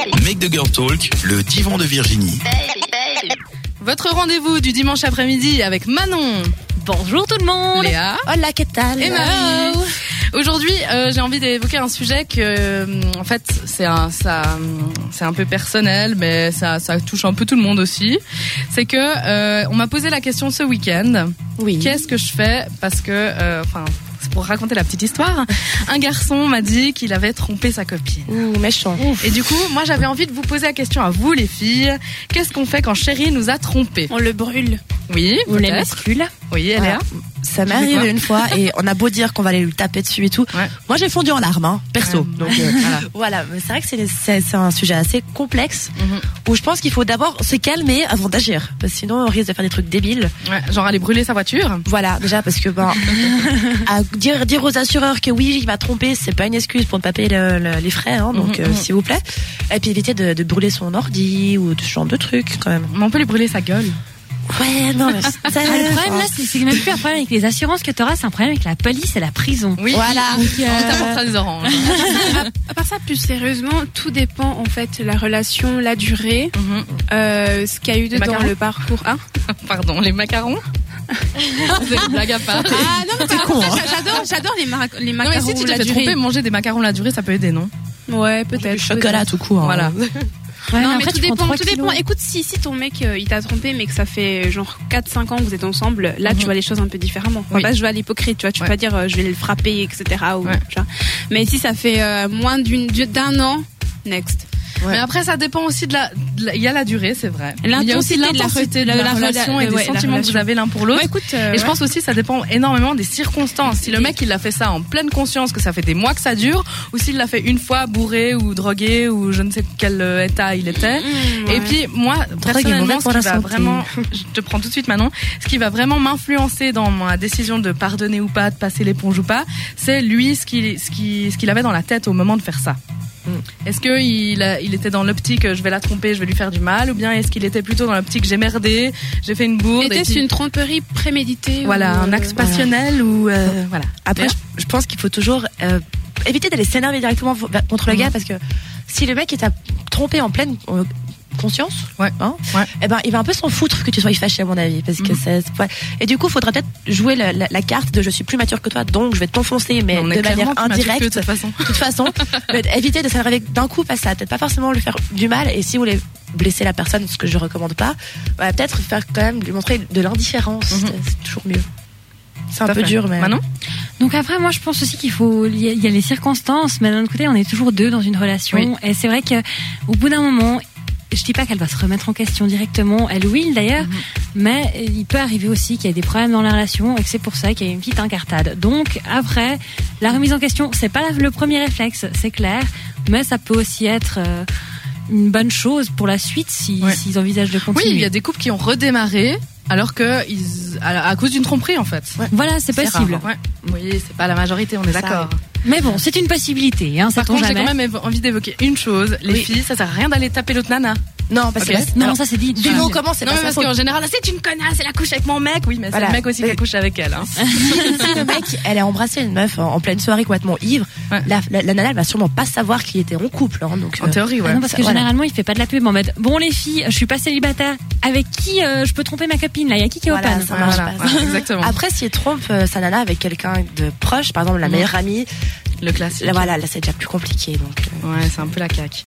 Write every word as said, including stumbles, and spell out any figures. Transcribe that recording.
Make the Girl Talk, le divan de Virginie. Votre rendez-vous du dimanche après-midi avec Manon. Bonjour tout le monde. Léa. Hola, que tal? Et Marie. Aujourd'hui, euh, j'ai envie d'évoquer un sujet que, euh, en fait, c'est un, ça, c'est un peu personnel, mais ça, ça touche un peu tout le monde aussi. C'est que, euh, on m'a posé la question ce week-end. Oui. Qu'est-ce que je fais? Parce que, enfin, euh, c'est pour raconter la petite histoire. Un garçon m'a dit qu'il avait trompé sa copine. Ouh, méchant. Ouf. Et du coup, moi, j'avais envie de vous poser la question à vous, les filles. Qu'est-ce qu'on fait quand chérie nous a trompés? On le brûle. Oui. On l'émascule. Oui, elle est là. Ça m'est arrivé une fois et on a beau dire qu'on va aller lui taper dessus et tout. Ouais. Moi, j'ai fondu en larmes, hein, perso. Ouais. Donc euh, voilà. Voilà. Mais c'est vrai que c'est, c'est, c'est un sujet assez complexe mm-hmm. où je pense qu'il faut d'abord se calmer avant d'agir, parce que sinon on risque de faire des trucs débiles. Ouais, genre aller brûler sa voiture. Voilà, déjà parce que ben à dire dire aux assureurs que oui, il m'a trompé, c'est pas une excuse pour ne pas payer le, le, les frais, hein, donc mm-hmm. euh, s'il vous plaît. Et puis éviter de, de brûler son ordi ou ce genre de trucs quand même. Mais on peut lui brûler sa gueule. Ouais, non, mais ça, le problème là, c'est, c'est même plus un problème avec les assurances que tu auras, c'est un problème avec la police et la prison. Oui, voilà. Donc, euh... on t'apportera des oranges. à, à part ça, plus sérieusement, tout dépend en fait la relation, la durée, mm-hmm. euh, ce qu'il y a eu dedans, le parcours. Hein Pardon, les macarons. C'est une blague à part. Ah non, mais c'est con. Hein. J'adore, j'adore les, mar- les macarons. Non, mais si tu te la fais durée. tromper, manger des macarons la durée, ça peut aider, non? Ouais, peut-être. Du chocolat tout court. Hein. Voilà. Ouais, non, mais mais tout dépend, tout kilos. dépend. Écoute, si, si ton mec, euh, il t'a trompé, mais que ça fait genre quatre cinq ans que vous êtes ensemble, là, mm-hmm. tu vois les choses un peu différemment. On va oui. pas jouer à l'hypocrite, tu vois. Tu ouais. peux pas dire, euh, je vais le frapper, et cetera. Ou, ouais. tu vois. Mais si ça fait euh, moins d'une, d'un an, next. Ouais. Mais après, ça dépend aussi de la, de la. Il y a la durée, c'est vrai. L'intensité, il y a aussi l'intensité de la, de la, de la relation et des ouais, sentiments que vous avez l'un pour l'autre. Ouais, écoute, euh, et ouais. je pense aussi, ça dépend énormément des circonstances. Si le mec il a fait ça en pleine conscience que ça fait des mois que ça dure, ou s'il l'a fait une fois bourré ou drogué ou je ne sais quel état il était. Mmh, ouais. Et puis moi, personnellement, ce qui va vraiment, je te prends tout de suite maintenant, ce qui va vraiment m'influencer dans ma décision de pardonner ou pas, de passer l'éponge ou pas, c'est lui ce qu'il, ce qui, ce qu'il avait dans la tête au moment de faire ça. Est-ce qu'il a, il était dans l'optique je vais la tromper, je vais lui faire du mal, ou bien est-ce qu'il était plutôt dans l'optique j'ai merdé, j'ai fait une bourde? Était-ce puis... une tromperie préméditée? Voilà, ou... un axe passionnel voilà. ou euh, voilà. Après, je, je pense qu'il faut toujours euh, éviter d'aller s'énerver directement contre le gars, mmh. parce que si le mec il t'a trompé en pleine euh, conscience, ouais. Hein, ouais. et ben il va un peu s'en foutre que tu sois fâché à mon avis, parce que mmh. c'est, c'est pas... et du coup il faudra peut-être jouer la, la, la carte de je suis plus mature que toi, donc je vais t'enfoncer, mais on de manière indirecte, de toute façon. De toute façon, éviter de s'énerver d'un coup, parce que ça va peut-être pas forcément lui faire du mal, et si vous voulez blesser la personne, ce que je recommande pas, bah, peut-être faire quand même lui montrer de l'indifférence, mmh. c'est, c'est toujours mieux. C'est un peu fait. dur, mais Manon. Donc après, moi, je pense aussi qu'il faut, il y a les circonstances, mais d'un autre côté, on est toujours deux dans une relation, oui. Et c'est vrai que au bout d'un moment, je dis pas qu'elle va se remettre en question directement, elle will d'ailleurs, mm-hmm. mais il peut arriver aussi qu'il y ait des problèmes dans la relation et que c'est pour ça qu'il y a une petite incartade. Donc après, la remise en question, c'est pas le premier réflexe, c'est clair, mais ça peut aussi être euh, une bonne chose pour la suite si, ouais. s'ils envisagent de continuer. Oui, il y a des couples qui ont redémarré alors que ils, à, à cause d'une tromperie en fait. Ouais. Voilà, c'est, c'est possible. Ouais. Oui, c'est pas la majorité, on est ça d'accord. Arrive. Mais bon, c'est une possibilité. Hein, Par contre, jamais. j'ai quand même envie d'évoquer une chose. Les oui. filles, ça sert à rien d'aller taper l'autre nana. Non, parce okay. que non, alors, ça c'est dit. Dès qu'on commence, c'est non, pas mais ça. Parce Faut... qu'en général, c'est une connasse, elle a couché avec mon mec. Oui, mais voilà. C'est le mec aussi qui a couché avec elle. Hein. Si le mec, elle a embrassé une meuf en, en pleine soirée complètement ivre, ouais. la, la, la nana, elle va sûrement pas savoir qu'ils étaient en couple. Hein, donc, en euh, théorie, ouais. Ah non, parce que voilà. généralement, il fait pas de la pub en mode bon les filles, je suis pas célibataire. Avec qui euh, je peux tromper ma copine là? Il y a qui qui est voilà, open? Ça marche voilà. pas. Voilà, exactement. Après, s'il trompe euh, sa nana avec quelqu'un de proche, par exemple la meilleure amie, le classique. Là, voilà, là c'est déjà plus compliqué. Donc, euh... ouais, c'est un peu la caque.